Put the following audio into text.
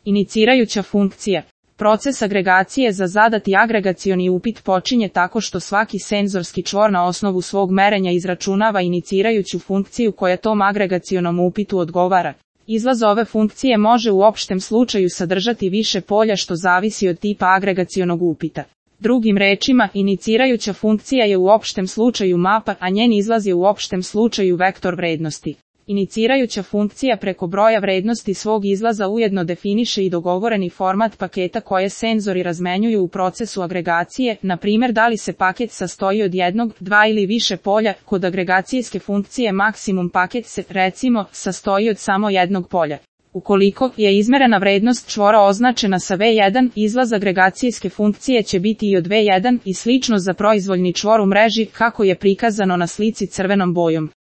Inicirajuća funkcija. Proces agregacije za zadati agregacioni upit počinje tako što svaki senzorski čvor na osnovu svog merenja izračunava inicirajuću funkciju koja tom agregacionom upitu odgovara. Izlaz ove funkcije može u opštem slučaju sadržati više polja što zavisi od tipa agregacionog upita. Drugim rečima, inicirajuća funkcija je u opštem slučaju mapa, a njen izlaz je u opštem slučaju vektor vrednosti. Inicirajuća funkcija preko broja vrednosti svog izlaza ujedno definiše i dogovoreni format paketa koje senzori razmenjuju u procesu agregacije, na primjer da li se paket sastoji od jednog, dva ili više polja. Kod agregacijske funkcije maksimum paket se, recimo, sastoji od samo jednog polja. Ukoliko je izmerena vrednost čvora označena sa V1, izlaz agregacijske funkcije će biti i od V1 i slično za proizvoljni čvor u mreži kako je prikazano na slici crvenom bojom.